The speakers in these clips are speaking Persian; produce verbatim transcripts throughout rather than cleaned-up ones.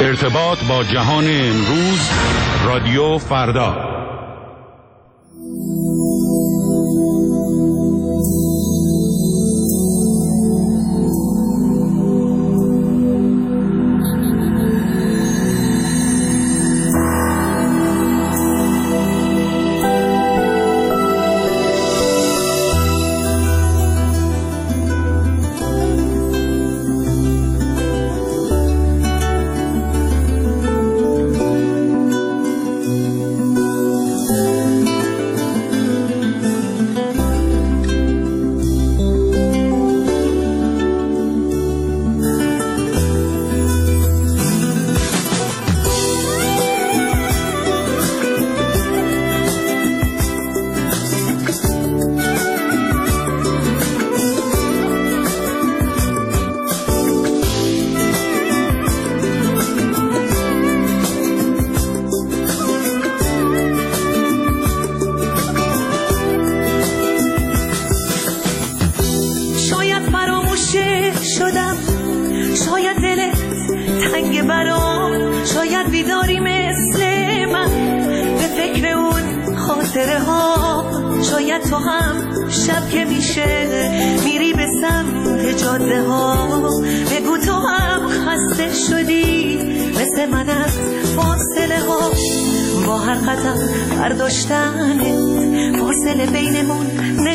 ارتباط با جهان امروز، رادیو فردا. فاصله بینمون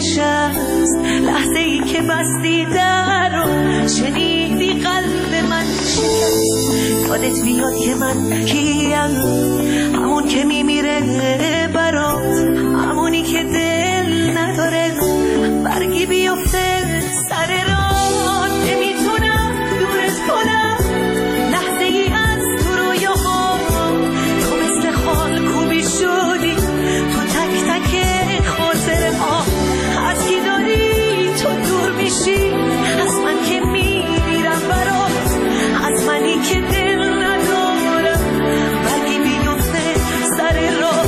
نشست، لحظه ای که بستی در رو شنیدی قلب من شکست. یادت بیاد که من کیم، همون که میمیره برات، همونی که دل نداره برگی بیفته سر راه. نمیتونم دورت کنم لحظه ای از تو رویاها، تو مثل خال کوبی شدی تو تک تک خاطره ها. از کی داری تو دور میشی، از من که میمیرم برات، از منی که دل ندارم برگی بیفته سر راه.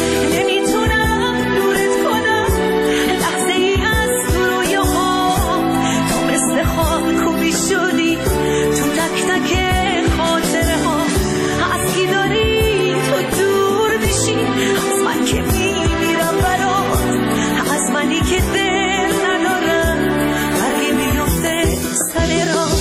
نمیتونم دورت کنم لحظه ای از تو رویاها، تو مثل خال کوبی شدی تو تک تک خاطره ها. از کی داری تو دور میشی، از من که میمیرم برات، از منی که دل ندارم برگی بیفته سر راه.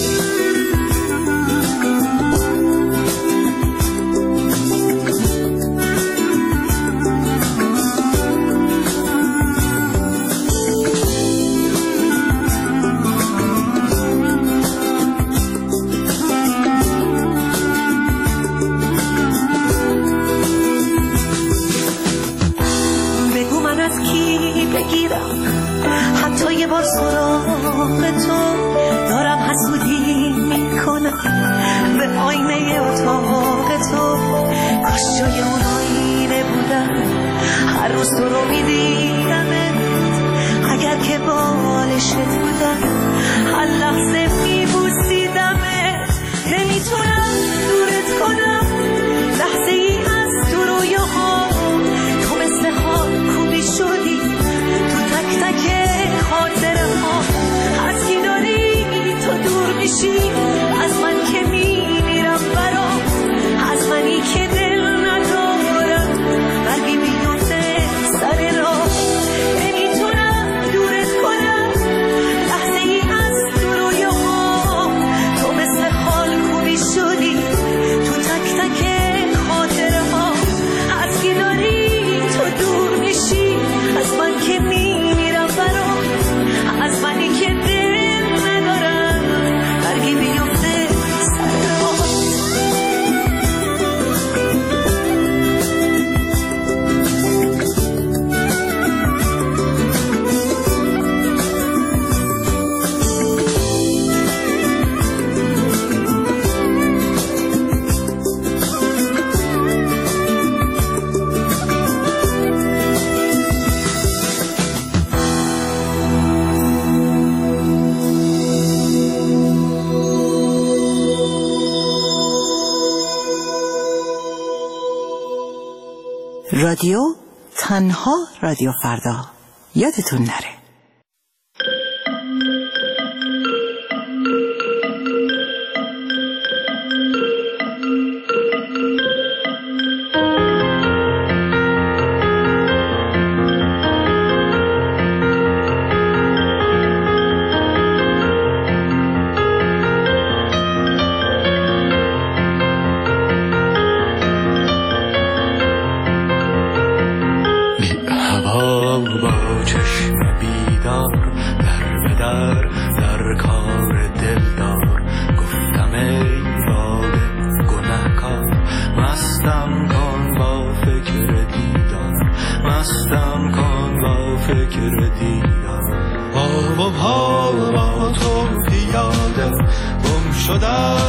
بگو من از کی بگیرم حتی یه بار سراغ تو، دارم حسودی میکنم به آینه اتاق تو. کاش جای اون آینه بودم، هر روز تو رو میدیدمت، اگر که بالشت بودم هر لحظه میبوسیدمت. نمیتونم دورت کنم لحظه ای از تو رویاها، تو مثل خال کوبی شدی تو تک تک خاطره ها. از کی داری تو دور میشی، از من که میمیرم برات، از منی که دل ندارم برگی بیفته سر راه. نمیتونم دورت کنم لحظه ای از تو رویاها، تو مثل خال کوبی شدی تو تک تک خاطره ها. از کی داری تو دور میشی، از من که میمیرم برات، از منی که دل ندارم برگی بیفته سر راه. رادیو تنها رادیو فردا، یادتون نره.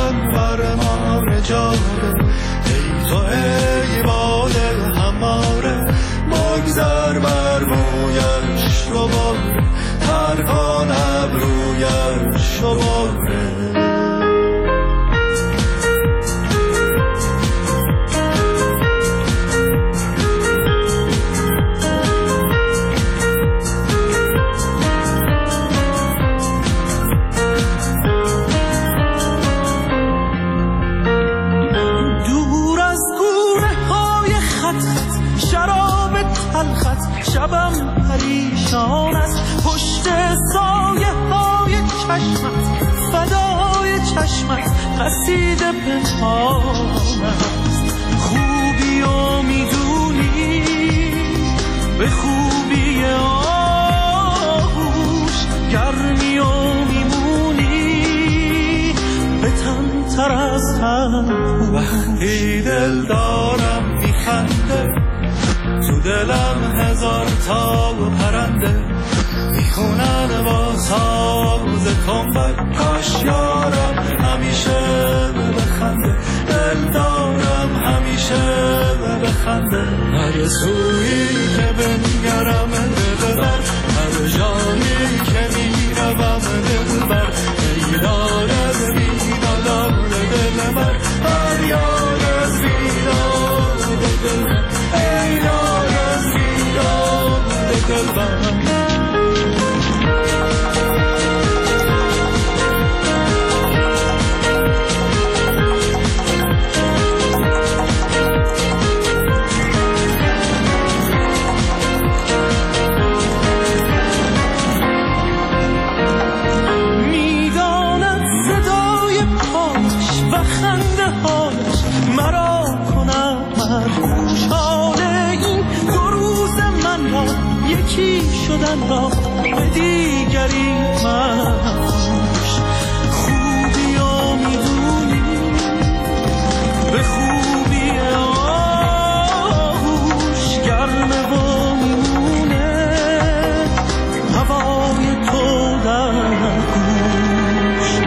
من فرمان جاره، ای تو ای باد هماره، بگذر بر مویش رو باره، ترکان ابرویش رو باره. شبم پریشان است پشت سایه های چشمت، فدای چشمت قصیده پنهان است. خوبی و میدونی به خوبی آغوش، گرمی و میمونی به تن تر از هم. وقتی دل دارم میخنده، تو دلم هزار تا پرنده، میخونن با ساز کامبر، کاش یارم همیشه بخنده، دل دارم همیشه بخنده. هر سویی که بنگرم دل بر، هر جایی که میروم دل بر، ای یار از بیدار دل بر، هر یار از بیدار دل بر، ای یار از بیدار دل بر. یکی شدن را به دیگری مفروش، خوبی و میدونی به خوبی آغوش، گرمه و میمونه هوای تو در گوش.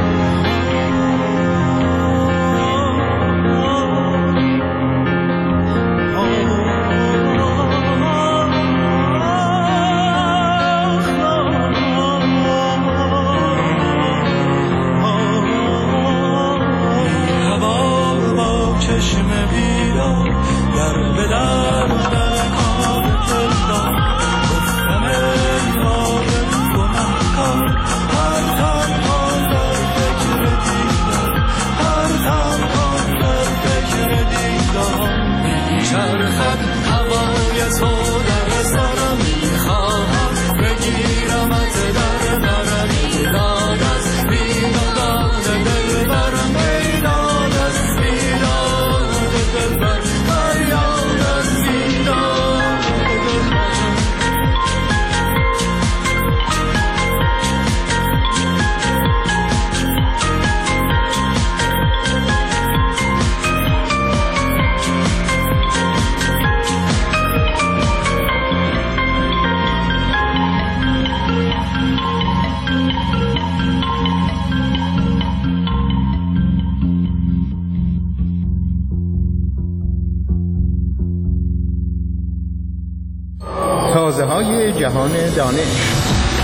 تازه های جهان دانش.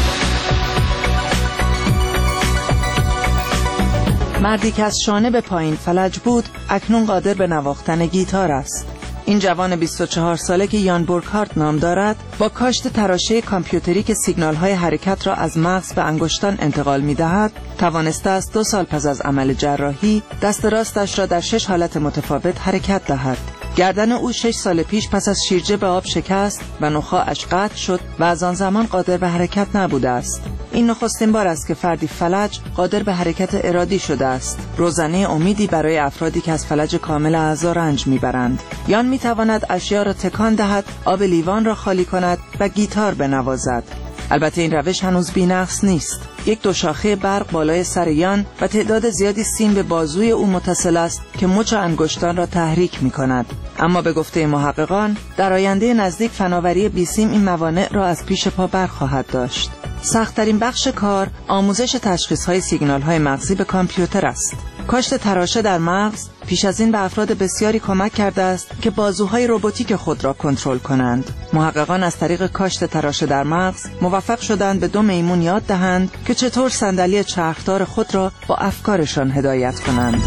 مردی که از شانه به پایین فلج بود اکنون قادر به نواختن گیتار است. این جوان بیست و چهار ساله که یان بورکهارت نام دارد با کاشت تراشه کامپیوتری که سیگنال های حرکت را از مغز به انگشتان انتقال می دهد توانسته است دو سال پس از عمل جراحی دست راستش را در شش حالت متفاوت حرکت دهد. گردن او شش سال پیش پس از شیرجه به آب شکست و نخاعش قطع شد و از آن زمان قادر به حرکت نبوده است. این نخستین بار است که فردی فلج قادر به حرکت ارادی شده است. روزنه امیدی برای افرادی که از فلج کامل اعضا رنج میبرند. یان میتواند اشیا را تکان دهد، آب لیوان را خالی کند و گیتار بنوازد. البته این روش هنوز بی‌نقص نیست. یک دوشاخه برق بالای سر یان و تعداد زیادی سیم به بازوی او متصل است که مچ انگشتان را تحریک می کند. اما به گفته محققان در آینده نزدیک فناوری بی سیم این موانع را از پیش پا برخواهد داشت. سخت‌ترین بخش کار آموزش تشخیص‌های سیگنال‌های مغزی به کامپیوتر است. کاشت تراشه در مغز پیش از این به افراد بسیاری کمک کرده است که بازوهای رباتیک خود را کنترل کنند. محققان از طریق کاشت تراشه در مغز موفق شدند به دو میمون یاد دهند که چطور صندلی چرخدار خود را با افکارشان هدایت کنند.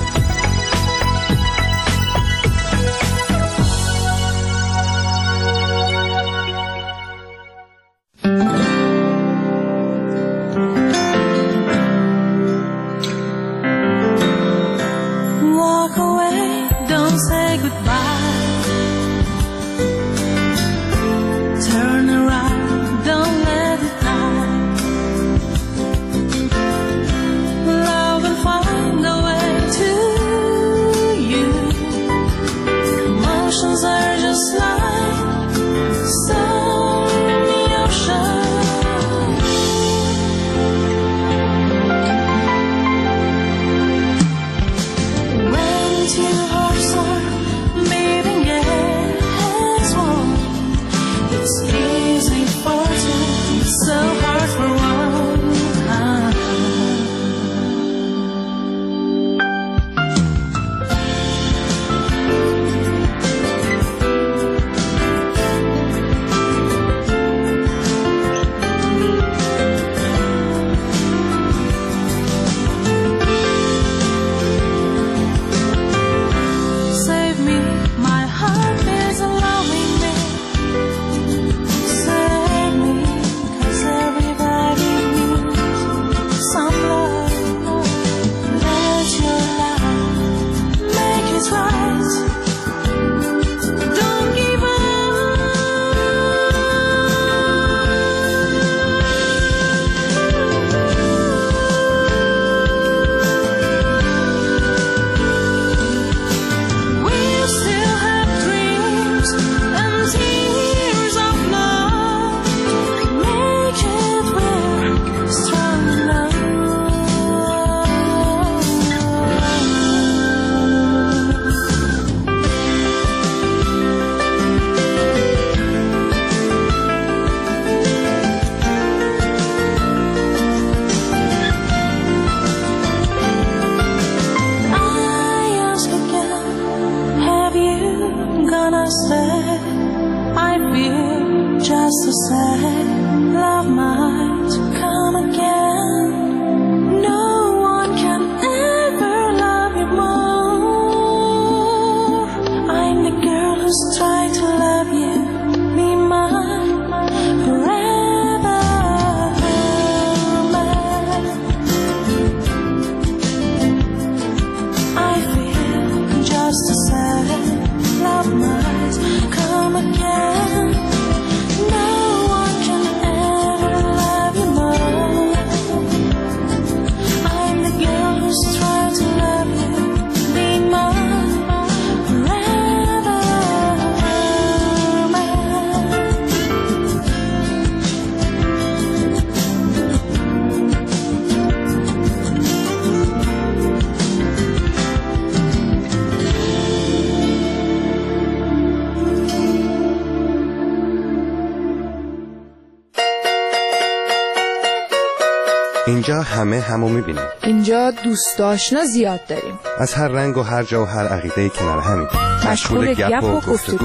اینجا همه همو میبینیم. اینجا دوست آشنا زیاد داریم. از هر رنگ و هر جا و هر عقیده کنار همیم. مشغول گپ و گفتگو.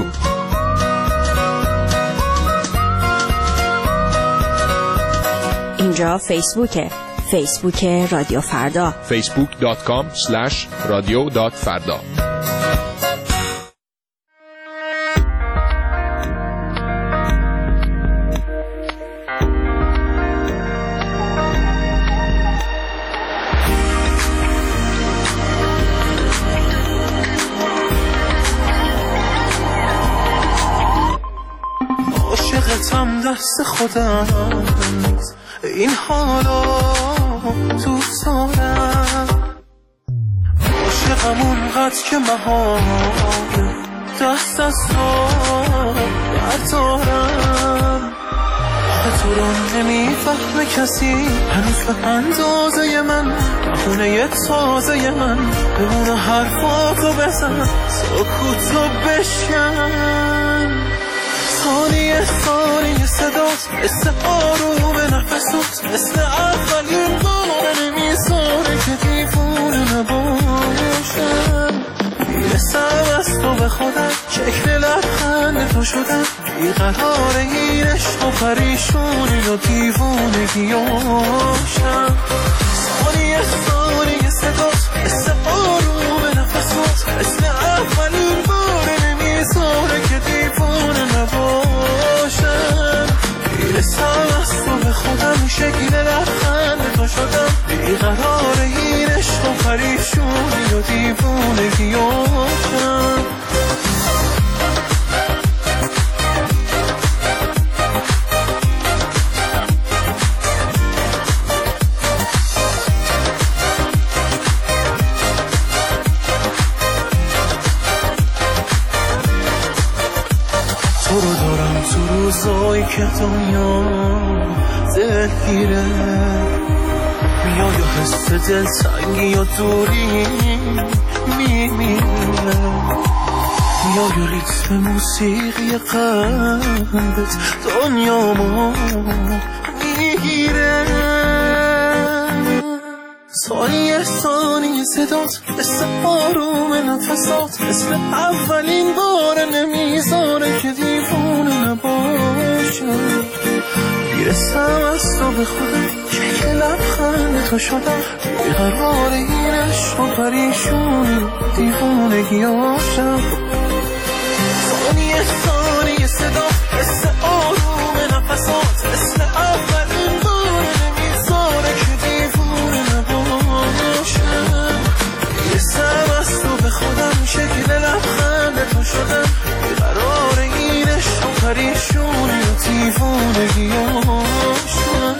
اینجا فیسبوکه. فیسبوک رادیو فردا. فیسبوک دات کام اسلش رادیو دات فردا. عاشقتم دست خودم این حالا تو سارم عاشقم اونقدر که محال دست از تو بردارم آخه تو رو نمیفهمه کسی هنوز به اندازه من بخونه یه تازه من بمونه حرفاتو بزن سکوتو بشکن ثانیه ثانیه صدات مثل آروم نفسات مثل اولین بار نمیذاره که دیوونه نباشم. میرسم از تو به خودم، شکل لبخند تو شدم، بیقرار این عشق و پریشونی و دیوونگیاشم. ثانیه ثانیه صدات مثل آروم نفسات، مثل اولین بار نمیذاره که دیوونه نباشم. میرسم از تو به خودم، شکل لبخند تو شدم، بیقرار این عشق و پریشونی و دیوونگیاشم. تو رو دارم تو روزایی که دنیا دلگیره، میای و حس دلتنگی و دوری میمیره، میای و ریتم موسیقی قلبت دنیامو میگیره. ثانیه ثانیه صدات مثل آروم نفسات، مثل اولین بار نمیذاره که دیوونه نباشم. میرسم از تو به خودم، شکل لبخند تو شدم، بیقرار این عشق و پریشونی دیوونگیاشم. ثانیه ثانیه صدات مثل آروم نفسات، مثل اولین بار نمیذاره که دیوونه نباشم. میرسم از تو به خودم، شکل لبخند تو شدم، بیقرار این عشق و پریشونی و دیوونگیاشم.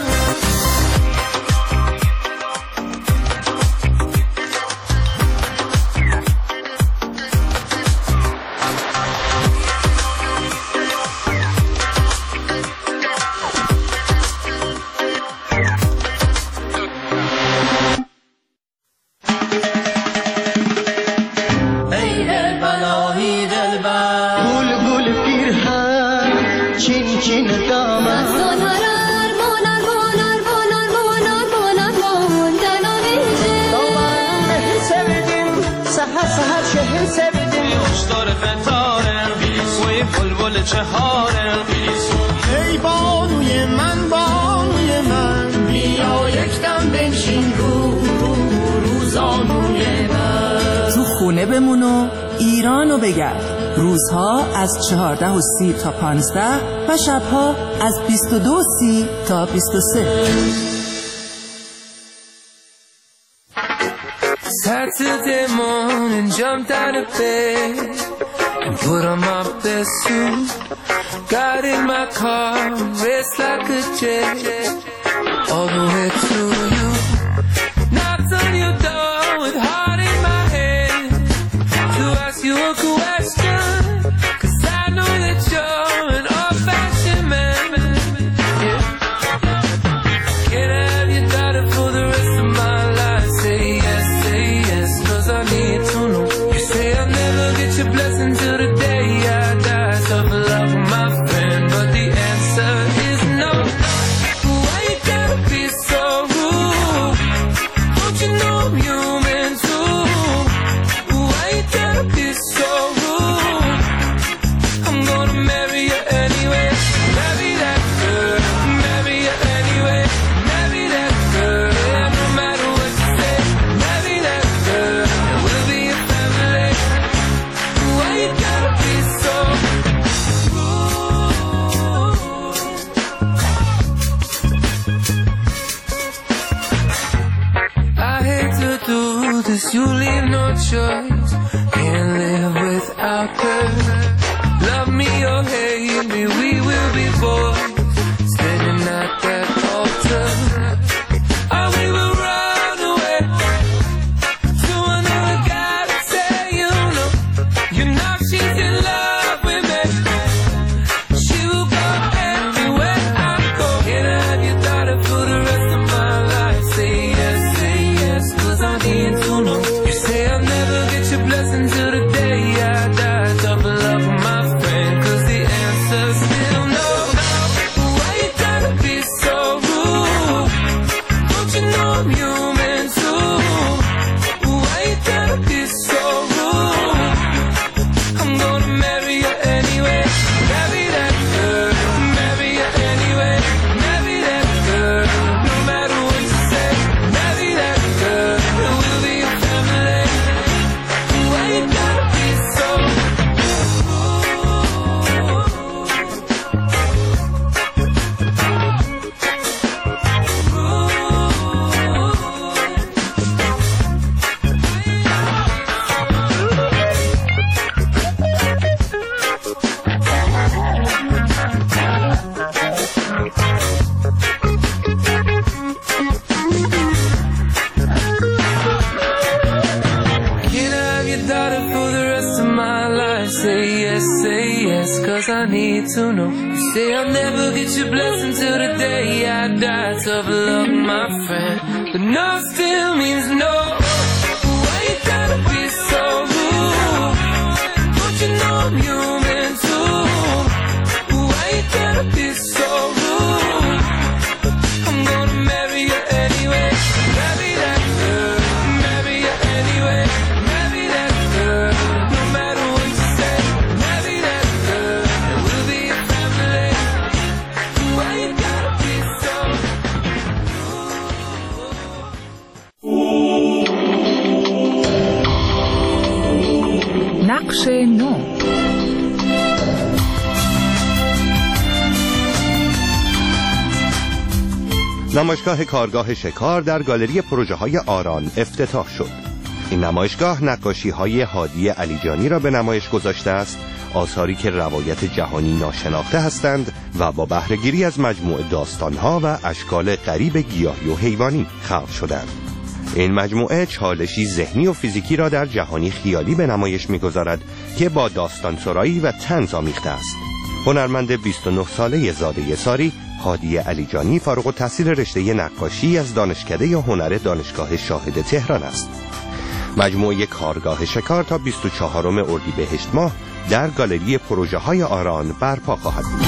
ای بانوی من بانوی من، بیا یک دم بنشین رو رو روزانوی من. تو خونه بمون و ایرانو بگرد. روزها از چهارده و سی تا پانزده و شبها از بیست و دو و سی تا بیست و سه. Saturday morning, jumped out of bed and put on my best suit. Got in my car, raced like a jet all the way to you. Knocked on your door with heart in my hand to ask you a question, 'cause I know that you're an old-fashioned man. Yeah. Can I have your daughter for the rest of my life? Say yes, say yes, 'cause I need to know. You say I'll never get your blessing till the day I die. Tough love with my friend, but the answer is no. Why you gotta be so rude? Don't you know I'm human too? Why you gotta be so rude? I'm gonna marry you anyway. Marry that girl, marry you anyway. Marry that girl, yeah, no matter what you say. Marry that girl, and we'll be a family. Why you gotta be so I hate to do this, you leave no choice. Can't live without her. Love me or hate me, we will be boys standing at that altar. Or we will run away to another guy to say you know, you know she's in love with me. She will go everywhere I go. Can I have your daughter for the rest of my life? Say yes, say yes, 'cause I need to know. You say I'll never get your blessing till the day I die. Double love with my friend, 'cause the answer's still no. Why you gotta be so rude? Don't you know I'm human too? daughter for the rest of my life. Say yes, say yes, cause I need to know. You say I'll never get your blessing till the day I die. Tough luck, my friend, but no still means no. Why you gotta be so rude? Don't you know I'm human too? Why you gotta be so rude? I'm gonna marry you anyway. Marry that girl. Marry you anyway. Marry that girl. No matter what you say. Marry that girl. And we'll be a family. Why you gotta be so rude? نقش نو. نمایشگاه کارگاه شکار در گالری پروژه های آران افتتاح شد. این نمایشگاه نقاشی های هادی علیجانی را به نمایش گذاشته است، آثاری که روایت جهانی ناشناخته هستند و با بهره‌گیری از مجموع داستانها و اشکال غریب گیاهی و حیوانی خلق شدند. این مجموعه چالشی ذهنی و فیزیکی را در جهانی خیالی به نمایش می‌گذارد که با داستان سرایی و طنز آمیخته است. هنرمند بیست و نه ساله زاده ساری هادی علیجانی فارغ التحصیل رشته نقاشی از دانشکده هنر دانشگاه شاهد تهران است. مجموعه کارگاه شکار تا بیست و چهارم اردیبهشت ماه در گالری پروژه های آران برپا خواهد بود.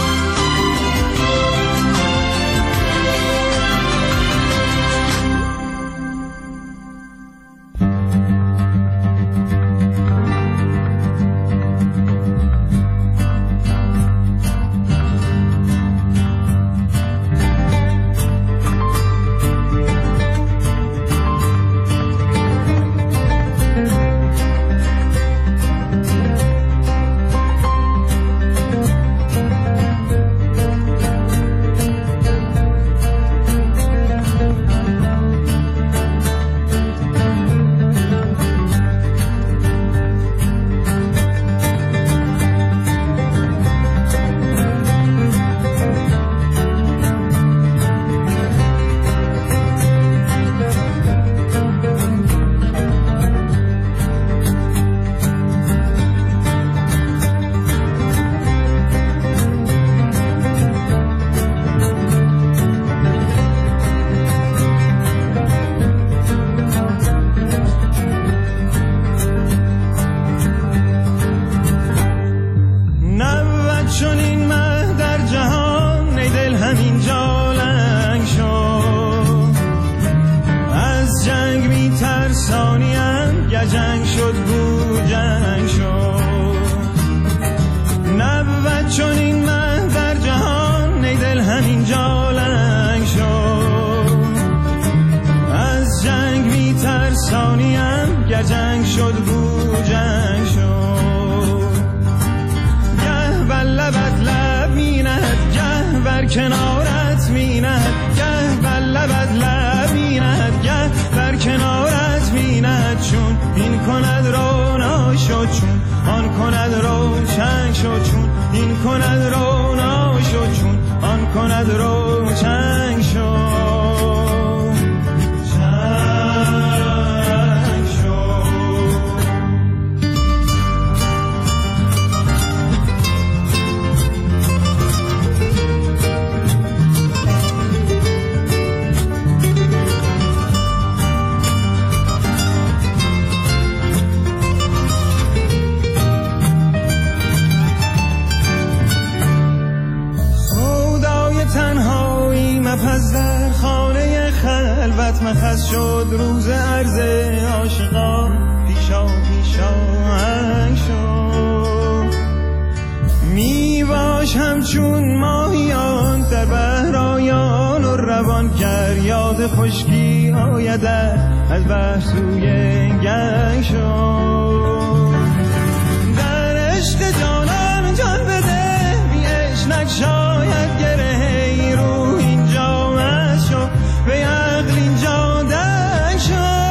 مخص شد روز عرض عاشقا پیشا پیشا هنگ شد می باش همچون ماهیان در بهرایان و روان فریاد خشکی آید از بحر سوی گنگ شد در عشق جانان جان بده بی عشق شاید گره رو اینجا مست شد به عقل اینجا دنگ شد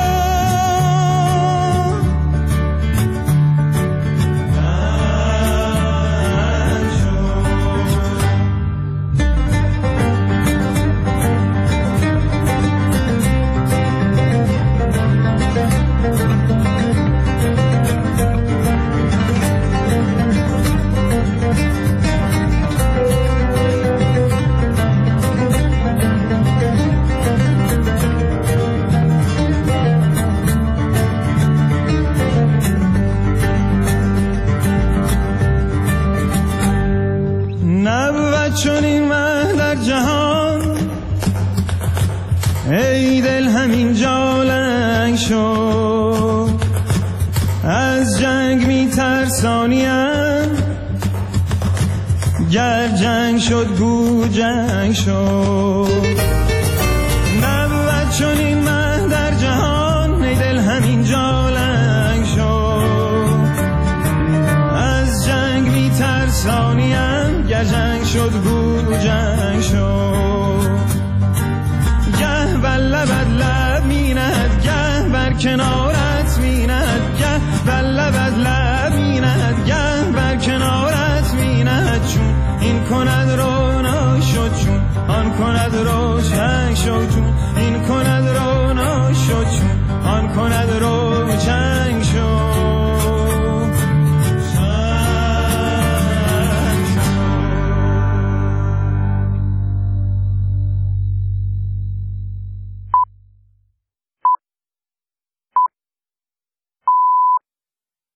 دنگ شد چون این مه در جهان، ای دل همین جا لنگ شد. از جنگ می ترسانیم، گر جنگ شد گو جنگ شد. نبود چون این مه در جهان، ای دل همین جا لنگ شد. از جنگ می ترسانیم، گر جنگ شد گو جنگ شد. گه بر لبت لب می نهد، گه بر کنار